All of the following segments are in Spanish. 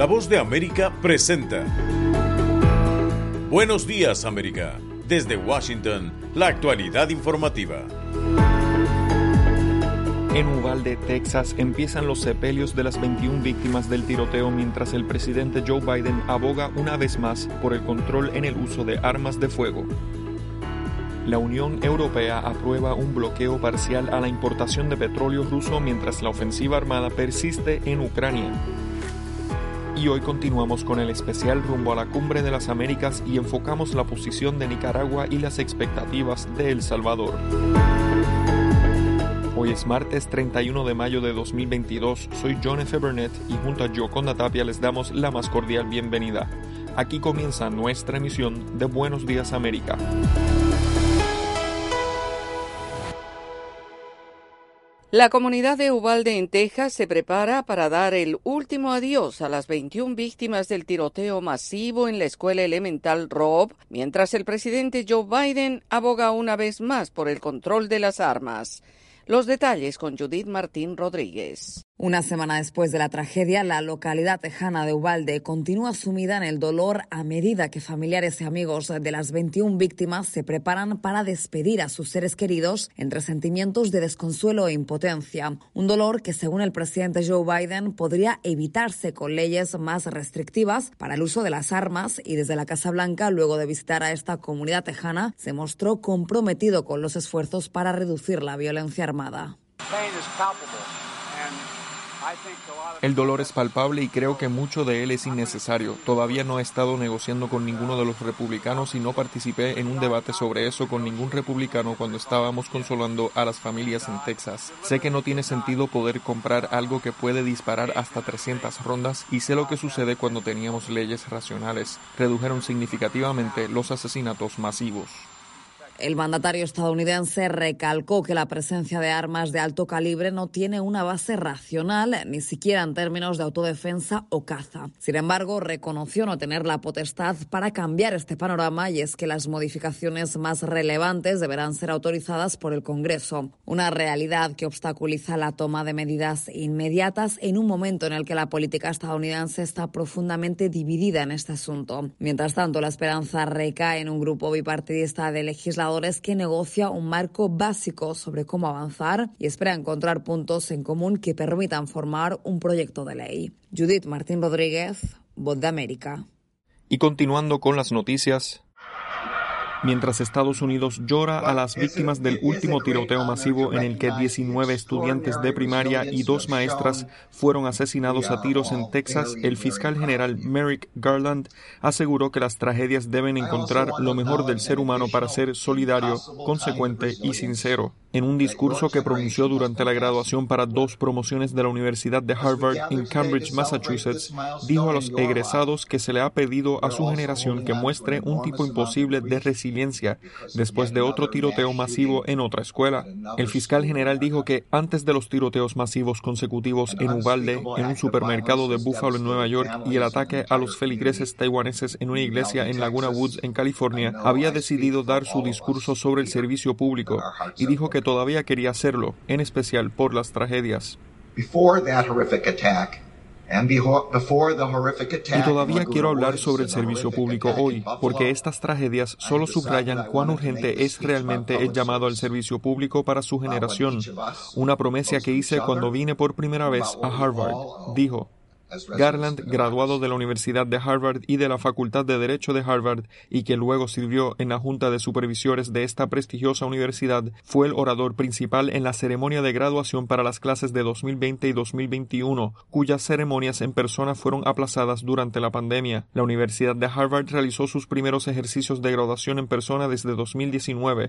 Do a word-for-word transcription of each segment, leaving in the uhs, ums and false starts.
La Voz de América presenta Buenos Días, América. Desde Washington, la actualidad informativa. En Uvalde, Texas, empiezan los sepelios de las veintiuna víctimas del tiroteo mientras el presidente Joe Biden aboga una vez más por el control en el uso de armas de fuego. La Unión Europea aprueba un bloqueo parcial a la importación de petróleo ruso mientras la ofensiva armada persiste en Ucrania. Y hoy continuamos con el especial rumbo a la Cumbre de las Américas y enfocamos la posición de Nicaragua y las expectativas de El Salvador. Hoy es martes treinta y uno de mayo de dos mil veintidós, soy John F. Burnett y junto a Yoconda Tapia les damos la más cordial bienvenida. Aquí comienza nuestra emisión de Buenos Días América. La comunidad de Uvalde en Texas se prepara para dar el último adiós a las veintiuna víctimas del tiroteo masivo en la escuela elemental Robb, mientras el presidente Joe Biden aboga una vez más por el control de las armas. Los detalles con Judith Martín Rodríguez. Una semana después de la tragedia, la localidad tejana de Uvalde continúa sumida en el dolor a medida que familiares y amigos de las veintiuna víctimas se preparan para despedir a sus seres queridos entre sentimientos de desconsuelo e impotencia. Un dolor que, según el presidente Joe Biden, podría evitarse con leyes más restrictivas para el uso de las armas, y desde la Casa Blanca, luego de visitar a esta comunidad tejana, se mostró comprometido con los esfuerzos para reducir la violencia armada. El dolor es palpable y creo que mucho de él es innecesario. Todavía no he estado negociando con ninguno de los republicanos y no participé en un debate sobre eso con ningún republicano cuando estábamos consolando a las familias en Texas. Sé que no tiene sentido poder comprar algo que puede disparar hasta trescientas rondas y sé lo que sucede cuando teníamos leyes racionales. Redujeron significativamente los asesinatos masivos. El mandatario estadounidense recalcó que la presencia de armas de alto calibre no tiene una base racional, ni siquiera en términos de autodefensa o caza. Sin embargo, reconoció no tener la potestad para cambiar este panorama, y es que las modificaciones más relevantes deberán ser autorizadas por el Congreso. Una realidad que obstaculiza la toma de medidas inmediatas en un momento en el que la política estadounidense está profundamente dividida en este asunto. Mientras tanto, la esperanza recae en un grupo bipartidista de legisladores que negocia un marco básico sobre cómo avanzar y espera encontrar puntos en común que permitan formar un proyecto de ley. Judith Martín Rodríguez, Voz de América. Y continuando con las noticias, mientras Estados Unidos llora a las víctimas del último tiroteo masivo en el que diecinueve estudiantes de primaria y dos maestras fueron asesinados a tiros en Texas, el fiscal general Merrick Garland aseguró que las tragedias deben encontrar lo mejor del ser humano para ser solidario, consecuente y sincero. En un discurso que pronunció durante la graduación para dos promociones de la Universidad de Harvard en Cambridge, Massachusetts, dijo a los egresados que se le ha pedido a su generación que muestre un tipo imposible de resiliencia después de otro tiroteo masivo en otra escuela. El fiscal general dijo que antes de los tiroteos masivos consecutivos en Uvalde, en un supermercado de Buffalo en Nueva York, y el ataque a los feligreses taiwaneses en una iglesia en Laguna Woods en California, había decidido dar su discurso sobre el servicio público y dijo que todavía quería hacerlo, en especial por las tragedias. Y todavía quiero hablar sobre el servicio público hoy, porque estas tragedias solo subrayan cuán urgente es realmente el llamado al servicio público para su generación. Una promesa que hice cuando vine por primera vez a Harvard, dijo. Garland, graduado de la Universidad de Harvard y de la Facultad de Derecho de Harvard, y que luego sirvió en la Junta de Supervisores de esta prestigiosa universidad, fue el orador principal en la ceremonia de graduación para las clases de dos mil veinte y dos mil veintiuno, cuyas ceremonias en persona fueron aplazadas durante la pandemia. La Universidad de Harvard realizó sus primeros ejercicios de graduación en persona desde dos mil diecinueve.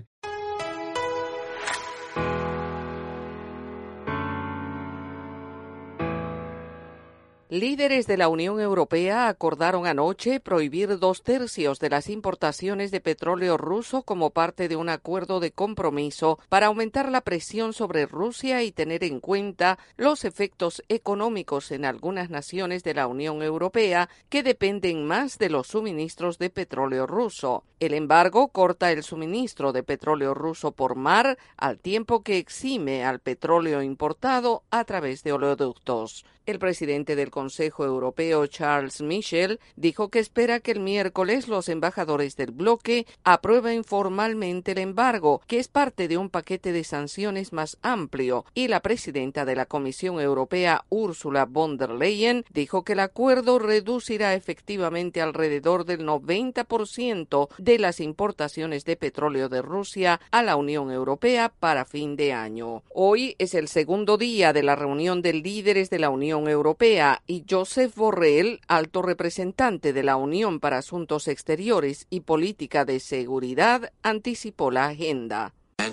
Líderes de la Unión Europea acordaron anoche prohibir dos tercios de las importaciones de petróleo ruso como parte de un acuerdo de compromiso para aumentar la presión sobre Rusia y tener en cuenta los efectos económicos en algunas naciones de la Unión Europea que dependen más de los suministros de petróleo ruso. El embargo corta el suministro de petróleo ruso por mar, al tiempo que exime al petróleo importado a través de oleoductos. El presidente del Consejo Europeo, Charles Michel, dijo que espera que el miércoles los embajadores del bloque aprueben formalmente el embargo, que es parte de un paquete de sanciones más amplio, y la presidenta de la Comisión Europea, Ursula von der Leyen, dijo que el acuerdo reducirá efectivamente alrededor del noventa por ciento de las importaciones de petróleo de Rusia a la Unión Europea para fin de año. Hoy es el segundo día de la reunión de líderes de la Unión Europea y Josep Borrell, alto representante de la Unión para Asuntos Exteriores y Política de Seguridad, anticipó la agenda.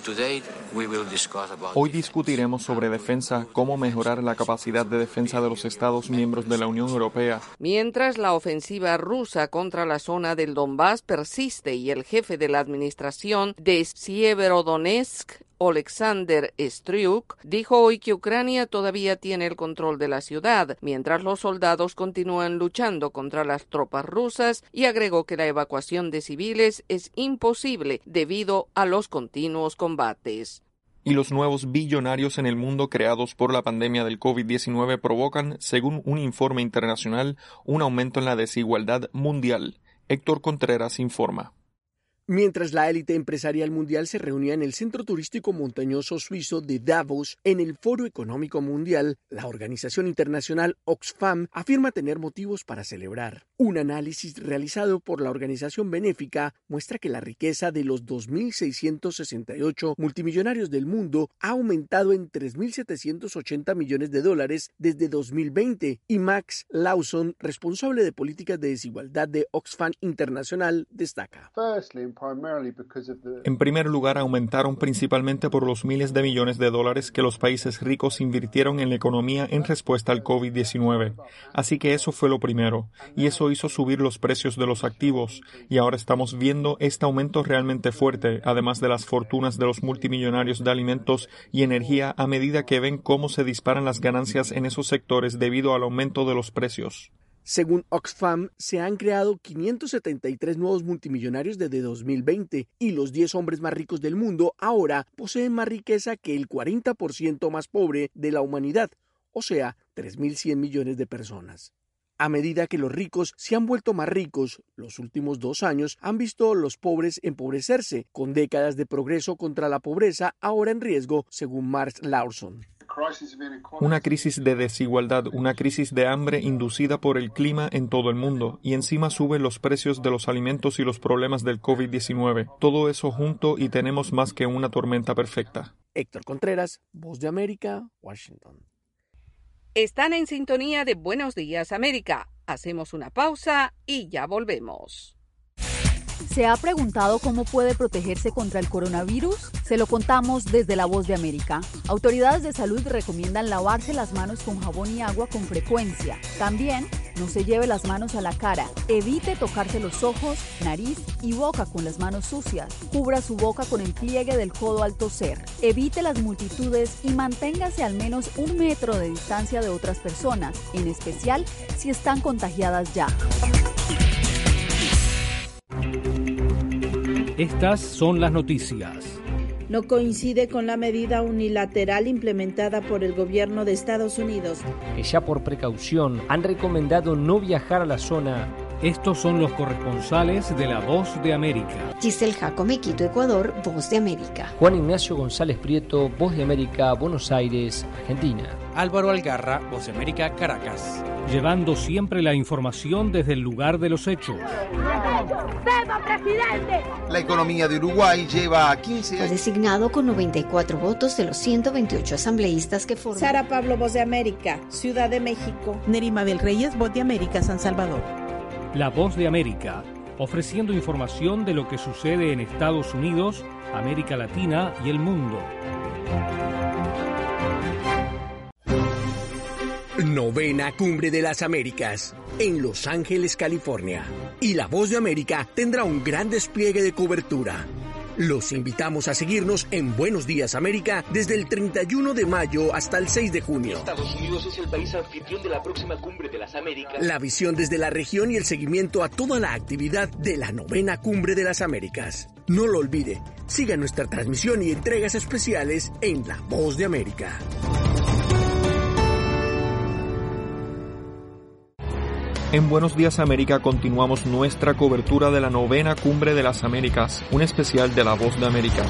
Hoy discutiremos sobre defensa, cómo mejorar la capacidad de defensa de los Estados miembros de la Unión Europea. Mientras la ofensiva rusa contra la zona del Donbass persiste y el jefe de la administración de Sievierodonetsk, Oleksandr Stryuk, dijo hoy que Ucrania todavía tiene el control de la ciudad, mientras los soldados continúan luchando contra las tropas rusas, y agregó que la evacuación de civiles es imposible debido a los continuos combates. Y los nuevos billonarios en el mundo creados por la pandemia del COVID diecinueve provocan, según un informe internacional, un aumento en la desigualdad mundial. Héctor Contreras informa. Mientras la élite empresarial mundial se reunía en el centro turístico montañoso suizo de Davos en el Foro Económico Mundial, la organización internacional Oxfam afirma tener motivos para celebrar. Un análisis realizado por la organización benéfica muestra que la riqueza de los dos mil seiscientos sesenta y ocho multimillonarios del mundo ha aumentado en tres mil setecientos ochenta millones de dólares desde dos mil veinte, y Max Lawson, responsable de políticas de desigualdad de Oxfam Internacional, destaca. En primer lugar, aumentaron principalmente por los miles de millones de dólares que los países ricos invirtieron en la economía en respuesta al COVID diecinueve. Así que eso fue lo primero, y eso hizo subir los precios de los activos, y ahora estamos viendo este aumento realmente fuerte, además de las fortunas de los multimillonarios de alimentos y energía a medida que ven cómo se disparan las ganancias en esos sectores debido al aumento de los precios. Según Oxfam, se han creado quinientos setenta y tres nuevos multimillonarios desde dos mil veinte, y los diez hombres más ricos del mundo ahora poseen más riqueza que el cuarenta por ciento más pobre de la humanidad, o sea, tres mil cien millones de personas. A medida que los ricos se han vuelto más ricos, los últimos dos años han visto a los pobres empobrecerse, con décadas de progreso contra la pobreza ahora en riesgo, según Max Lawson. Una crisis de desigualdad, una crisis de hambre inducida por el clima en todo el mundo, y encima suben los precios de los alimentos y los problemas del COVID diecinueve. Todo eso junto y tenemos más que una tormenta perfecta. Héctor Contreras, Voz de América, Washington. Están en sintonía de Buenos Días América. Hacemos una pausa y ya volvemos. ¿Se ha preguntado cómo puede protegerse contra el coronavirus? Se lo contamos desde La Voz de América. Autoridades de salud recomiendan lavarse las manos con jabón y agua con frecuencia. También no se lleve las manos a la cara. Evite tocarse los ojos, nariz y boca con las manos sucias. Cubra su boca con el pliegue del codo al toser. Evite las multitudes y manténgase al menos un metro de distancia de otras personas, en especial si están contagiadas ya. Estas son las noticias. No coincide con la medida unilateral implementada por el gobierno de Estados Unidos. Que ya por precaución han recomendado no viajar a la zona. Estos son los corresponsales de La Voz de América. Giselle Jacome, Quito, Ecuador, Voz de América. Juan Ignacio González Prieto, Voz de América, Buenos Aires, Argentina. Álvaro Algarra, Voz de América, Caracas. Llevando siempre la información desde el lugar de los hechos. La economía de Uruguay lleva a quince años. Fue designado con noventa y cuatro votos de los ciento veintiocho asambleístas que forman. Sara Pablo, Voz de América, Ciudad de México. Nerima del Reyes, Voz de América, San Salvador. La Voz de América, ofreciendo información de lo que sucede en Estados Unidos, América Latina y el mundo. Novena Cumbre de las Américas, en Los Ángeles, California. Y La Voz de América tendrá un gran despliegue de cobertura. Los invitamos a seguirnos en Buenos Días América desde el treinta y uno de mayo hasta el seis de junio. Estados Unidos es el país anfitrión de la próxima Cumbre de las Américas. La visión desde la región y el seguimiento a toda la actividad de la Novena Cumbre de las Américas. No lo olvide, siga nuestra transmisión y entregas especiales en La Voz de América. En Buenos Días América continuamos nuestra cobertura de la novena Cumbre de las Américas, un especial de La Voz de América.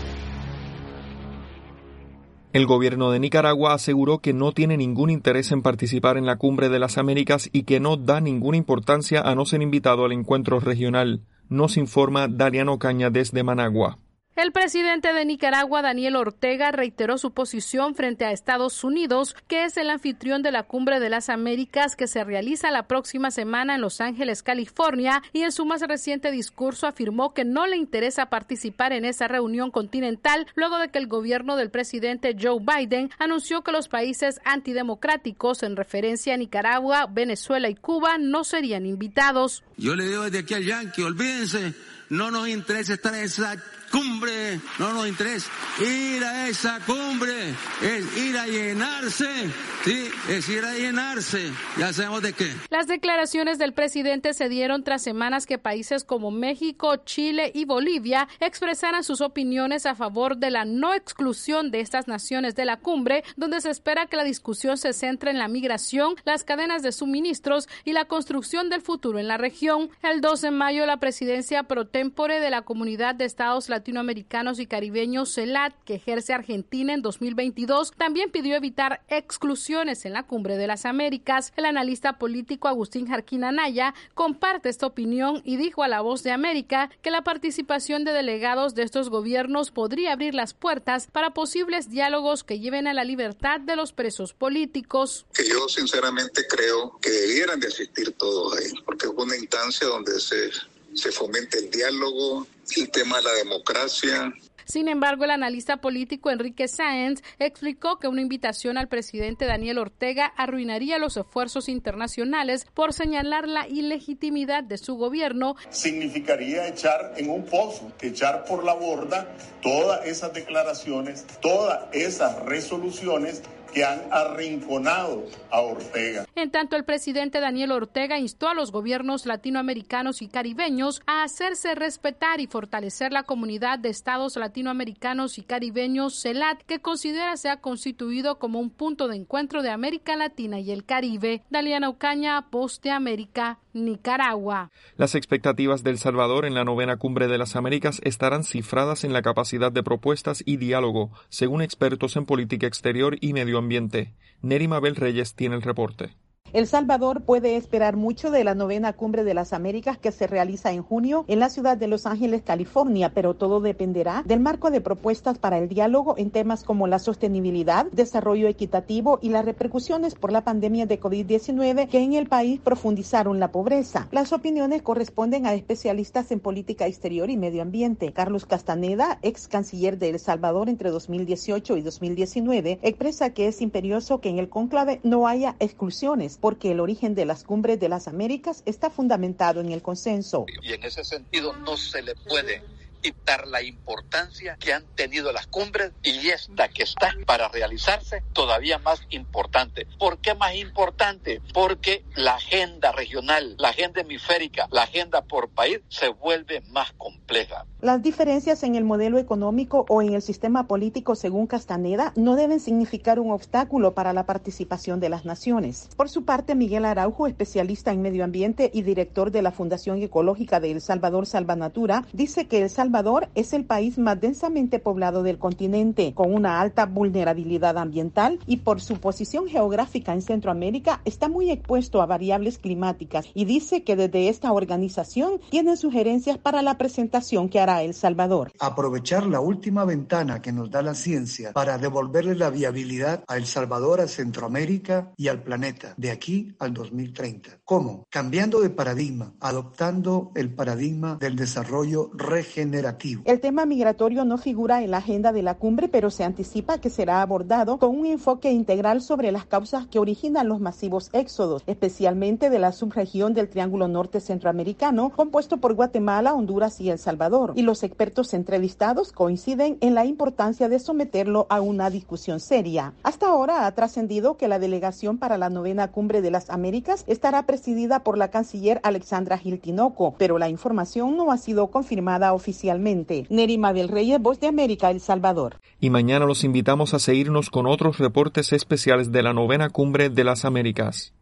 El gobierno de Nicaragua aseguró que no tiene ningún interés en participar en la Cumbre de las Américas y que no da ninguna importancia a no ser invitado al encuentro regional. Nos informa Daliana Ocaña desde Managua. El presidente de Nicaragua, Daniel Ortega, reiteró su posición frente a Estados Unidos, que es el anfitrión de la Cumbre de las Américas que se realiza la próxima semana en Los Ángeles, California, y en su más reciente discurso afirmó que no le interesa participar en esa reunión continental luego de que el gobierno del presidente Joe Biden anunció que los países antidemocráticos, en referencia a Nicaragua, Venezuela y Cuba, no serían invitados. Yo le digo desde aquí al Yankee, olvídense, no nos interesa estar en esa cumbre, no nos interesa ir a esa cumbre, es ir a llenarse, sí, es ir a llenarse, ya sabemos de qué. Las declaraciones del presidente se dieron tras semanas que países como México, Chile y Bolivia expresaran sus opiniones a favor de la no exclusión de estas naciones de la cumbre, donde se espera que la discusión se centre en la migración, las cadenas de suministros y la construcción del futuro en la región. El dos de mayo, la presidencia pro tempore de la Comunidad de Estados Latinoamericanos y Caribeños, CELAC, que ejerce Argentina en dos mil veintidós, también pidió evitar exclusiones en la Cumbre de las Américas. El analista político Agustín Jarquín Anaya comparte esta opinión y dijo a La Voz de América que la participación de delegados de estos gobiernos podría abrir las puertas para posibles diálogos que lleven a la libertad de los presos políticos. Que yo sinceramente creo que debieran de asistir todos ahí, porque es una instancia donde se, se fomenta el diálogo, el tema de la democracia. Sin embargo, el analista político Enrique Sáenz explicó que una invitación al presidente Daniel Ortega arruinaría los esfuerzos internacionales por señalar la ilegitimidad de su gobierno. Significaría echar en un pozo, echar por la borda todas esas declaraciones, todas esas resoluciones que han arrinconado a Ortega. En tanto, el presidente Daniel Ortega instó a los gobiernos latinoamericanos y caribeños a hacerse respetar y fortalecer la comunidad de estados latinoamericanos y caribeños, CELAC, que considera se ha constituido como un punto de encuentro de América Latina y el Caribe. Daliana Ocaña, Voz de América, Nicaragua. Las expectativas de El Salvador en la novena Cumbre de las Américas estarán cifradas en la capacidad de propuestas y diálogo, según expertos en política exterior y medio ambiente. Neri Mabel Reyes tiene el reporte. El Salvador puede esperar mucho de la novena Cumbre de las Américas que se realiza en junio en la ciudad de Los Ángeles, California, pero todo dependerá del marco de propuestas para el diálogo en temas como la sostenibilidad, desarrollo equitativo y las repercusiones por la pandemia de covid diecinueve que en el país profundizaron la pobreza. Las opiniones corresponden a especialistas en política exterior y medio ambiente. Carlos Castaneda, ex canciller de El Salvador entre dos mil dieciocho y dos mil diecinueve, expresa que es imperioso que en el cónclave no haya exclusiones, porque el origen de las cumbres de las Américas está fundamentado en el consenso. Y en ese sentido no se le puede quitar la importancia que han tenido las cumbres y esta que está para realizarse todavía más importante. ¿Por qué más importante? Porque la agenda regional, la agenda hemisférica, la agenda por país se vuelve más compleja. Las diferencias en el modelo económico o en el sistema político, según Castaneda, no deben significar un obstáculo para la participación de las naciones. Por su parte, Miguel Araujo, especialista en medio ambiente y director de la Fundación Ecológica de El Salvador, Salvanatura, dice que El Salvador es el país más densamente poblado del continente, con una alta vulnerabilidad ambiental y por su posición geográfica en Centroamérica está muy expuesto a variables climáticas, y dice que desde esta organización tienen sugerencias para la presentación que hará El Salvador. Aprovechar la última ventana que nos da la ciencia para devolverle la viabilidad a El Salvador, a Centroamérica y al planeta, de aquí al dos mil treinta. ¿Cómo? Cambiando de paradigma, adoptando el paradigma del desarrollo regenerativo. El tema migratorio no figura en la agenda de la cumbre, pero se anticipa que será abordado con un enfoque integral sobre las causas que originan los masivos éxodos, especialmente de la subregión del Triángulo Norte Centroamericano, compuesto por Guatemala, Honduras y El Salvador. Y los expertos entrevistados coinciden en la importancia de someterlo a una discusión seria. Hasta ahora ha trascendido que la delegación para la novena Cumbre de las Américas estará presidida por la canciller Alexandra Gil Tinoco, pero la información no ha sido confirmada oficialmente. Neri Mabel Reyes, Voz de América, El Salvador. Y mañana los invitamos a seguirnos con otros reportes especiales de la novena Cumbre de las Américas.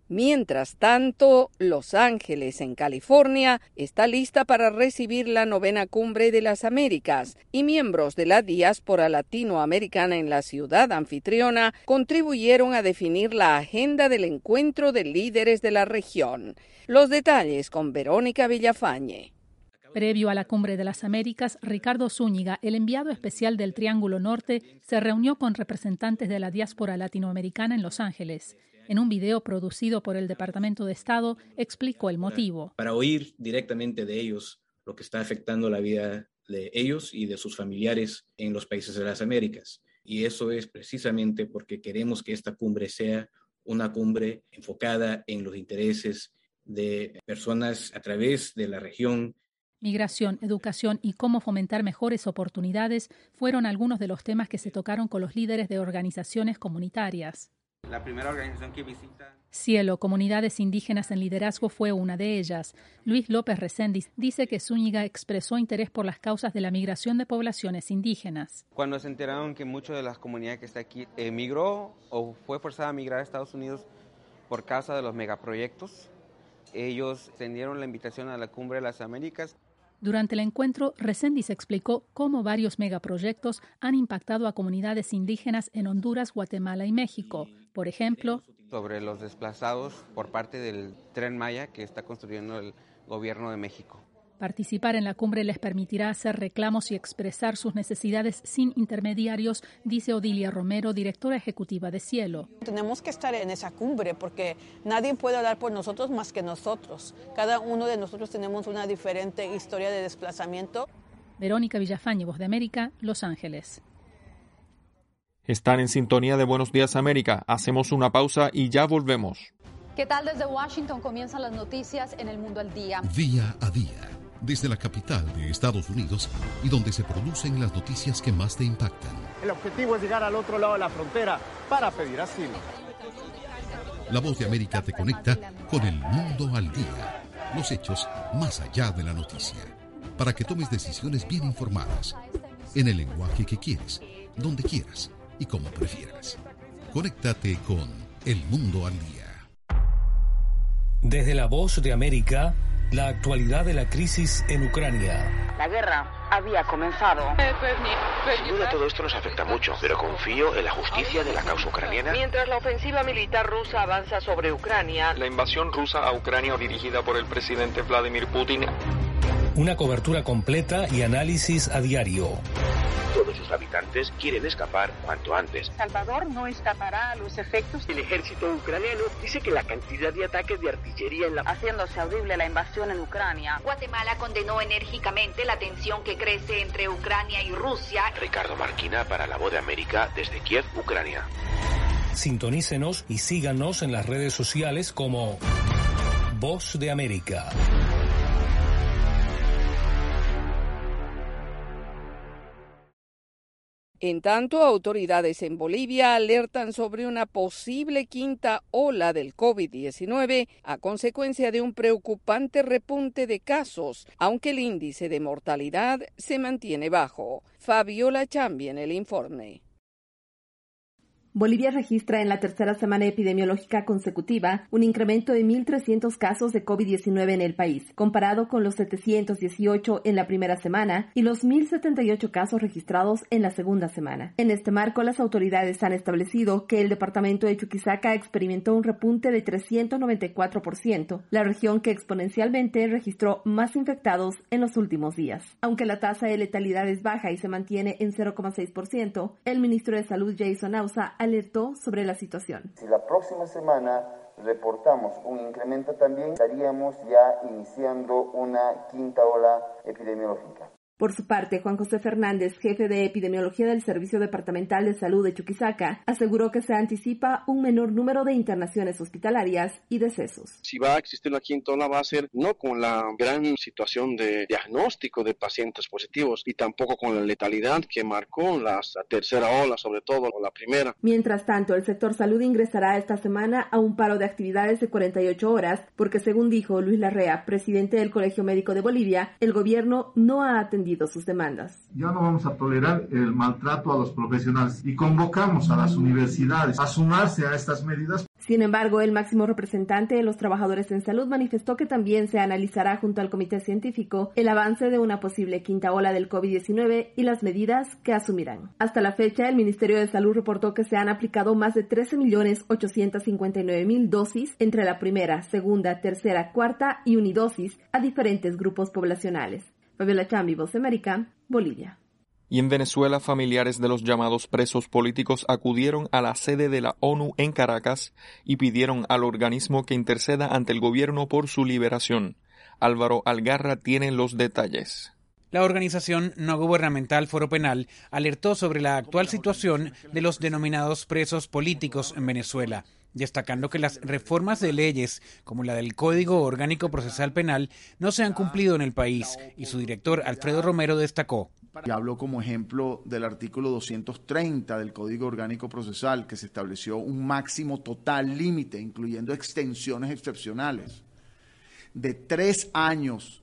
Mientras tanto, Los Ángeles, en California, está lista para recibir la novena Cumbre de las Américas y miembros de la diáspora latinoamericana en la ciudad anfitriona contribuyeron a definir la agenda del encuentro de líderes de la región. Los detalles con Verónica Villafañe. Previo a la Cumbre de las Américas, Ricardo Zúñiga, el enviado especial del Triángulo Norte, se reunió con representantes de la diáspora latinoamericana en Los Ángeles. En un video producido por el Departamento de Estado, explicó el motivo. Para oír directamente de ellos lo que está afectando la vida de ellos y de sus familiares en los países de las Américas. Y eso es precisamente porque queremos que esta cumbre sea una cumbre enfocada en los intereses de personas a través de la región. Migración, educación y cómo fomentar mejores oportunidades fueron algunos de los temas que se tocaron con los líderes de organizaciones comunitarias. La primera organización que visita... Cielo, Comunidades Indígenas en Liderazgo, fue una de ellas. Luis López Reséndiz dice que Zúñiga expresó interés por las causas de la migración de poblaciones indígenas. Cuando se enteraron que muchas de las comunidades que está aquí emigró o fue forzada a migrar a Estados Unidos por causa de los megaproyectos, ellos extendieron la invitación a la Cumbre de las Américas. Durante el encuentro, Reséndiz explicó cómo varios megaproyectos han impactado a comunidades indígenas en Honduras, Guatemala y México. Por ejemplo, sobre los desplazados por parte del Tren Maya que está construyendo el gobierno de México. Participar en la cumbre les permitirá hacer reclamos y expresar sus necesidades sin intermediarios, dice Odilia Romero, directora ejecutiva de Cielo. Tenemos que estar en esa cumbre porque nadie puede hablar por nosotros más que nosotros. Cada uno de nosotros tenemos una diferente historia de desplazamiento. Verónica Villafañe, Voz de América, Los Ángeles. Están en sintonía de Buenos Días América. Hacemos una pausa y ya volvemos. ¿Qué tal? Desde Washington comienzan las noticias en El Mundo al Día. Día a día, desde la capital de Estados Unidos y donde se producen las noticias que más te impactan. El objetivo es llegar al otro lado de la frontera para pedir asilo. La Voz de América te conecta con El Mundo al Día. Los hechos más allá de la noticia. Para que tomes decisiones bien informadas. En el lenguaje que quieres, donde quieras y como prefieras. Conéctate con El Mundo al Día. Desde La Voz de América, la actualidad de la crisis en Ucrania. La guerra había comenzado. Sin duda todo esto nos afecta mucho, pero confío en la justicia de la causa ucraniana. Mientras la ofensiva militar rusa avanza sobre Ucrania, La invasión rusa a Ucrania dirigida por el presidente Vladimir Putin. Una cobertura completa y análisis a diario. Todos sus habitantes quieren escapar cuanto antes. Salvador no escapará a los efectos. El ejército ucraniano dice que la cantidad de ataques de artillería en la... haciéndose audible la invasión en Ucrania. Guatemala condenó enérgicamente la tensión que crece entre Ucrania y Rusia. Ricardo Marquina para La Voz de América desde Kiev, Ucrania. Sintonícenos y síganos en las redes sociales como Voz de América. En tanto, autoridades en Bolivia alertan sobre una posible quinta ola del COVID diecinueve a consecuencia de un preocupante repunte de casos, aunque el índice de mortalidad se mantiene bajo. Fabiola Chambi en el informe. Bolivia registra en la tercera semana epidemiológica consecutiva un incremento de mil trescientos casos de COVID diecinueve en el país, comparado con los setecientos dieciocho en la primera semana y los mil setenta y ocho casos registrados en la segunda semana. En este marco, las autoridades han establecido que el departamento de Chuquisaca experimentó un repunte de trescientos noventa y cuatro por ciento, la región que exponencialmente registró más infectados en los últimos días. Aunque la tasa de letalidad es baja y se mantiene en cero coma seis por ciento, el ministro de Salud, Jason Ausa, alertó sobre la situación. Si la próxima semana reportamos un incremento también, estaríamos ya iniciando una quinta ola epidemiológica. Por su parte, Juan José Fernández, jefe de epidemiología del Servicio Departamental de Salud de Chuquisaca, aseguró que se anticipa un menor número de internaciones hospitalarias y decesos. Si va a existir una quinta ola, va a ser no con la gran situación de diagnóstico de pacientes positivos y tampoco con la letalidad que marcó la tercera ola, sobre todo o la primera. Mientras tanto, el sector salud ingresará esta semana a un paro de actividades de cuarenta y ocho horas, porque según dijo Luis Larrea, presidente del Colegio Médico de Bolivia, el gobierno no ha atendido sus demandas. Ya no vamos a tolerar el maltrato a los profesionales y convocamos a las universidades a sumarse a estas medidas. Sin embargo, el máximo representante de los trabajadores en salud manifestó que también se analizará junto al comité científico el avance de una posible quinta ola del COVID diecinueve y las medidas que asumirán. Hasta la fecha, el Ministerio de Salud reportó que se han aplicado más de trece millones ochocientos cincuenta y nueve mil dosis entre la primera, segunda, tercera, cuarta y unidosis a diferentes grupos poblacionales. Fabiola Chambi, Voz de América, Bolivia. Y en Venezuela, familiares de los llamados presos políticos acudieron a la sede de la ONU en Caracas y pidieron al organismo que interceda ante el gobierno por su liberación. Álvaro Algarra tiene los detalles. La organización no gubernamental Foro Penal alertó sobre la actual situación de los denominados presos políticos en Venezuela, destacando que las reformas de leyes, como la del Código Orgánico Procesal Penal, no se han cumplido en el país, y su director, Alfredo Romero, destacó. Y hablo como ejemplo del artículo doscientos treinta del Código Orgánico Procesal, que se estableció un máximo total límite, incluyendo extensiones excepcionales, de tres años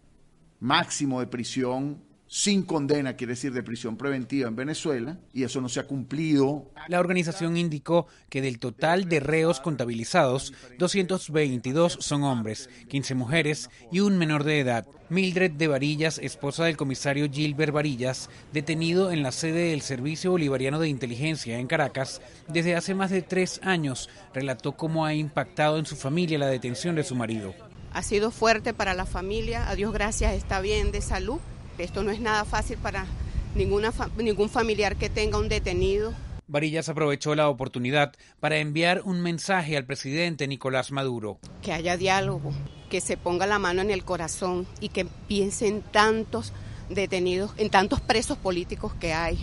máximo de prisión sin condena, quiere decir de prisión preventiva en Venezuela, y eso no se ha cumplido. La organización indicó que del total de reos contabilizados, doscientos veintidós son hombres, quince mujeres y un menor de edad. Mildred de Varillas, esposa del comisario Gilbert Varillas, detenido en la sede del Servicio Bolivariano de Inteligencia en Caracas desde hace más de tres años, relató cómo ha impactado en su familia la detención de su marido. Ha sido fuerte para la familia, a Dios gracias está bien de salud. Esto no es nada fácil para ninguna fa- ningún familiar que tenga un detenido. Varillas aprovechó la oportunidad para enviar un mensaje al presidente Nicolás Maduro. Que haya diálogo, que se ponga la mano en el corazón y que piense en tantos detenidos, en tantos presos políticos que hay.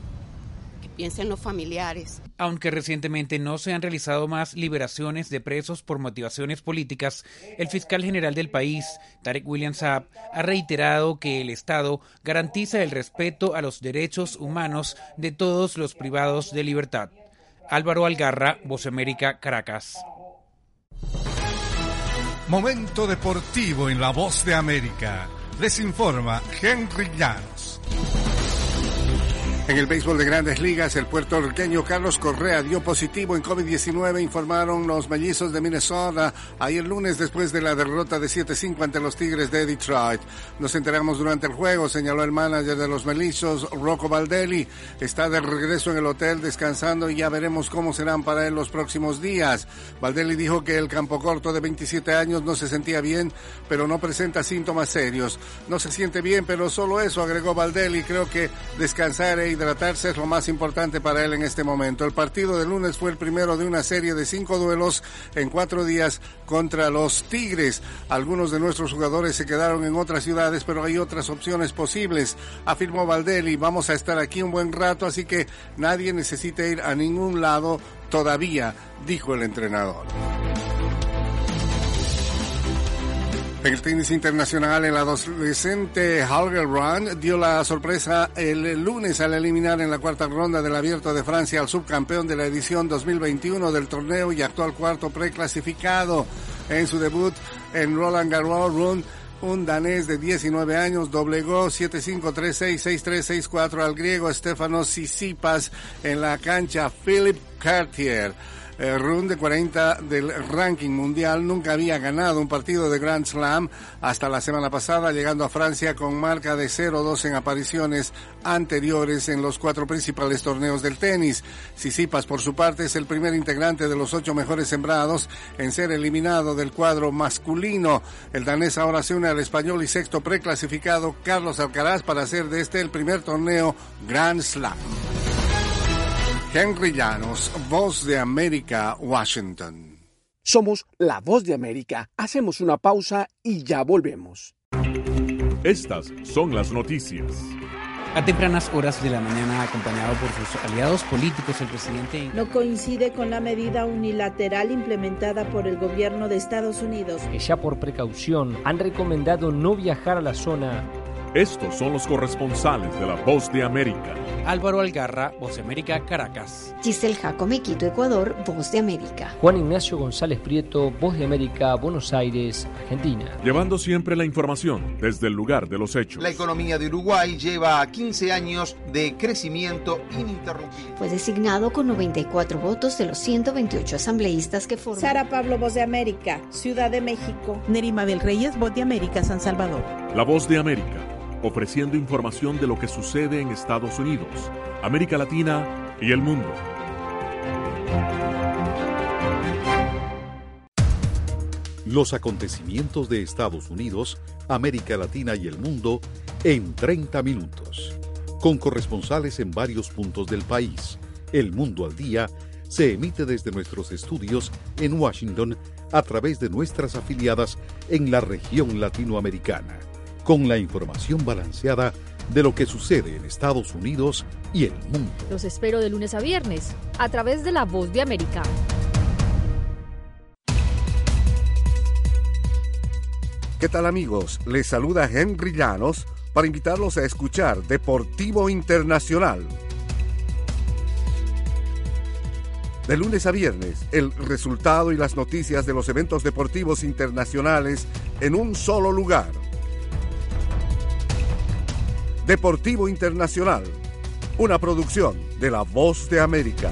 Que piense en los familiares. Aunque recientemente no se han realizado más liberaciones de presos por motivaciones políticas, el fiscal general del país, Tarek William Saab, ha reiterado que el Estado garantiza el respeto a los derechos humanos de todos los privados de libertad. Álvaro Algarra, Voz América, Caracas. Momento deportivo en La Voz de América. Les informa Henry Llanos. En el béisbol de Grandes Ligas, el puertorriqueño Carlos Correa dio positivo en COVID diecinueve, informaron los Mellizos de Minnesota ayer lunes después de la derrota de siete cinco ante los Tigres de Detroit. Nos enteramos durante el juego, señaló el manager de los Mellizos, Rocco Baldelli. Está de regreso en el hotel descansando y ya veremos cómo serán para él los próximos días. Baldelli dijo que el campo corto de veintisiete años no se sentía bien, pero no presenta síntomas serios. No se siente bien, pero solo eso, agregó Baldelli. Creo que descansar e hidratarse es lo más importante para él en este momento. El partido de lunes fue el primero de una serie de cinco duelos en cuatro días contra los Tigres. Algunos de nuestros jugadores se quedaron en otras ciudades, pero hay otras opciones posibles, afirmó Baldelli. Vamos a estar aquí un buen rato, así que nadie necesita ir a ningún lado todavía, dijo el entrenador. En el tenis internacional, el adolescente Holger Rune dio la sorpresa el lunes al eliminar en la cuarta ronda del Abierto de Francia al subcampeón de la edición dos mil veintiuno del torneo y actual cuarto preclasificado. En su debut en Roland Garros, Rune, un danés de diecinueve años, doblegó siete cinco, tres seis, seis tres, seis cuatro al griego Stefanos Tsitsipas en la cancha Philippe Cartier. Eh, Rune, de cuarenta del ranking mundial, nunca había ganado un partido de Grand Slam hasta la semana pasada, llegando a Francia con marca de cero dos en apariciones anteriores en los cuatro principales torneos del tenis. Tsitsipas, por su parte, es el primer integrante de los ocho mejores sembrados en ser eliminado del cuadro masculino. El danés ahora se une al español y sexto preclasificado Carlos Alcaraz para hacer de este el primer torneo Grand Slam. Henry Llanos, Voz de América, Washington. Somos la Voz de América. Hacemos una pausa y ya volvemos. Estas son las noticias. A tempranas horas de la mañana, acompañado por sus aliados políticos, el presidente no coincide con la medida unilateral implementada por el gobierno de Estados Unidos. Que ya por precaución han recomendado no viajar a la zona Estos son los corresponsales de La Voz de América. Álvaro Algarra, Voz de América, Caracas. Giselle Jacome, Quito, Ecuador, Voz de América. Juan Ignacio González Prieto, Voz de América, Buenos Aires, Argentina. Llevando siempre la información desde el lugar de los hechos. La economía de Uruguay lleva quince años de crecimiento ininterrumpido. Fue designado con noventa y cuatro votos de los ciento veintiocho asambleístas que forman. Sara Pablo, Voz de América, Ciudad de México. Nerima del Reyes, Voz de América, San Salvador. La Voz de América, ofreciendo información de lo que sucede en Estados Unidos, América Latina y el mundo. Los acontecimientos de Estados Unidos, América Latina y el mundo en treinta minutos. Con corresponsales en varios puntos del país. El Mundo al Día se emite desde nuestros estudios en Washington a través de nuestras afiliadas en la región latinoamericana, con la información balanceada de lo que sucede en Estados Unidos y el mundo. Los espero de lunes a viernes, a través de La Voz de América. ¿Qué tal, amigos? Les saluda Henry Llanos para invitarlos a escuchar Deportivo Internacional. De lunes a viernes, el resultado y las noticias de los eventos deportivos internacionales en un solo lugar. Deportivo Internacional, una producción de La Voz de América.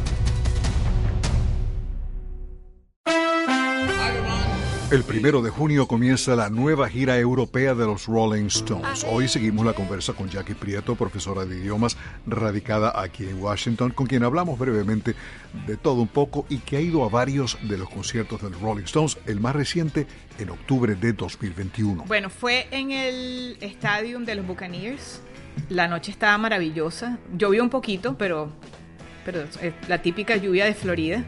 El primero de junio comienza la nueva gira europea de los Rolling Stones. Hoy seguimos la conversa con Jackie Prieto, profesora de idiomas radicada aquí en Washington, con quien hablamos brevemente de todo un poco y que ha ido a varios de los conciertos de los Rolling Stones, el más reciente en octubre de dos mil veintiuno. Bueno, fue en el Stadium de los Buccaneers. La noche estaba maravillosa. Llovió un poquito, pero, pero es la típica lluvia de Florida.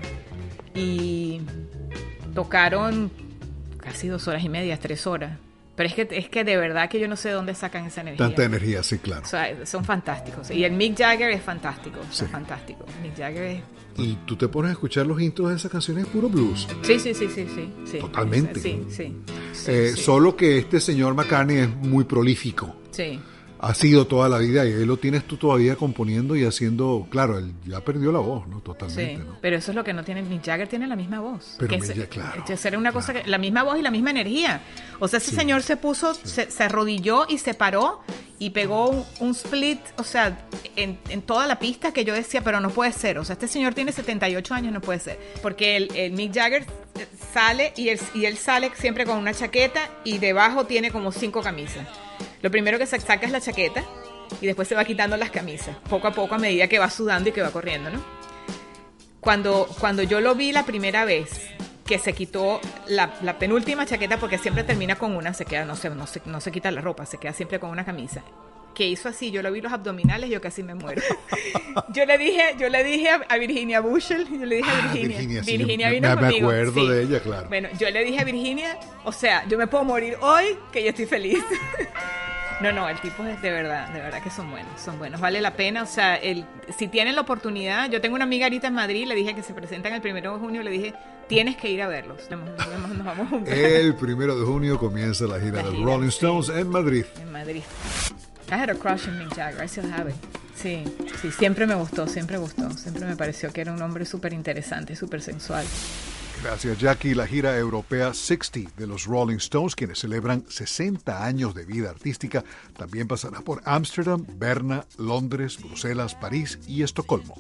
Y tocaron casi dos horas y media, tres horas. Pero es que, es que de verdad que yo no sé de dónde sacan esa energía. Tanta energía, sí, claro. O sea, son fantásticos. Y el Mick Jagger es fantástico. Sí. Es fantástico. Mick Jagger es... Y tú te pones a escuchar los intros de esas canciones, es puro blues. Sí, sí, sí, sí, sí, sí. Totalmente. Sí, sí. sí, eh, sí. Solo que este señor McCartney es muy prolífico. Sí. Ha sido toda la vida y ahí lo tienes tú todavía componiendo y haciendo, claro, él ya perdió la voz, ¿no? Totalmente, sí, ¿no? Pero eso es lo que no tiene, Mick Jagger tiene la misma voz. Pero que Mick, es, claro. Era una cosa que, la misma voz y la misma energía. O sea, ese sí. señor se puso, sí. se, se arrodilló y se paró y pegó un, un split, o sea, en, en toda la pista que yo decía, pero no puede ser. O sea, este señor tiene setenta y ocho años, no puede ser. Porque el, el Mick Jagger sale y él, y él sale siempre con una chaqueta y debajo tiene como cinco camisas. Lo primero que se saca es la chaqueta y después se va quitando las camisas, poco a poco a medida que va sudando y que va corriendo, ¿no? Cuando, cuando yo lo vi la primera vez, que se quitó la, la penúltima chaqueta, porque siempre termina con una, se queda, no se, no, se, no se quita la ropa, se queda siempre con una camisa, que hizo así, yo lo vi los abdominales, yo casi me muero. Yo le dije, yo le dije a Virginia Bushel, yo le dije a Virginia, ah, Virginia, sí, Virginia me, vino me conmigo. Me acuerdo sí. de ella, claro. Bueno, yo le dije a Virginia, o sea, yo me puedo morir hoy, que yo estoy feliz. No, no, el tipo es de verdad, de verdad que son buenos, son buenos, vale la pena, o sea, el, si tienen la oportunidad, yo tengo una amiga ahorita en Madrid, le dije que se presentan el primero de junio, le dije, tienes que ir a verlos, nos, nos, nos vamos juntos. El primero de junio comienza la gira de los Rolling Stones sí. en Madrid. En Madrid. I had a crush on Mick Jagger, I still have it. Sí, sí, siempre me gustó, siempre gustó, siempre me pareció que era un hombre súper interesante, súper sensual. Gracias, Jackie. La gira europea sesenta de los Rolling Stones, quienes celebran sesenta años de vida artística, también pasará por Ámsterdam, Berna, Londres, Bruselas, París y Estocolmo.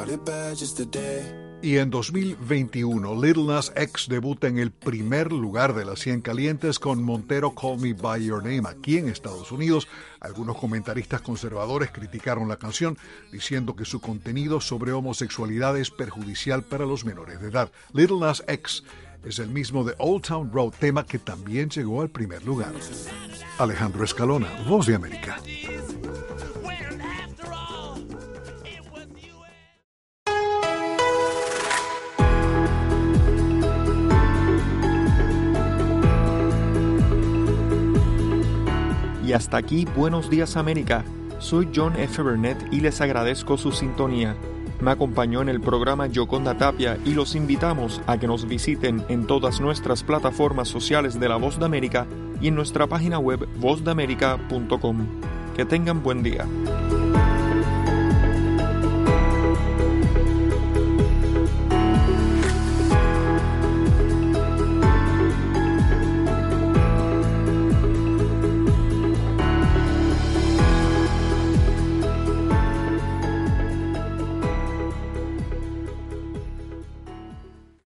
Y en dos mil veintiuno, Lil Nas X debuta en el primer lugar de las cien calientes con Montero Call Me By Your Name aquí en Estados Unidos. Algunos comentaristas conservadores criticaron la canción, diciendo que su contenido sobre homosexualidad es perjudicial para los menores de edad. Lil Nas X es el mismo de Old Town Road, tema que también llegó al primer lugar. Alejandro Escalona, Voz de América. Y hasta aquí, Buenos Días América. Soy John F. Burnett y les agradezco su sintonía. Me acompañó en el programa Yoconda Tapia y los invitamos a que nos visiten en todas nuestras plataformas sociales de La Voz de América y en nuestra página web voz de américa punto com. Que tengan buen día.